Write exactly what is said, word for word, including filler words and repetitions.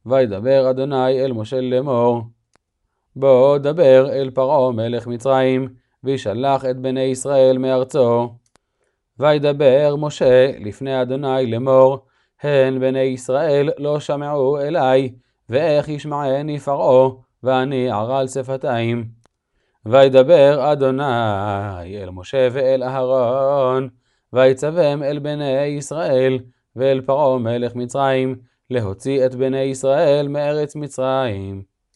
וידבר אדוני אל משה לאמור, בוא דבר אל פרעה מלך מצרים, וישלח את בני ישראל מארצו. וידבר משה לפני אדוני לאמור, הן בני ישראל לא שמעו אלי, ואיך ישמעני פרעה, ואני ערל שפתיים. וידבר אדוני אל משה ואל אהרון, ויצווהם אל בני ישראל, ואל פרעה מלך מצרים, להוציא את בני ישראל מארץ מצרים.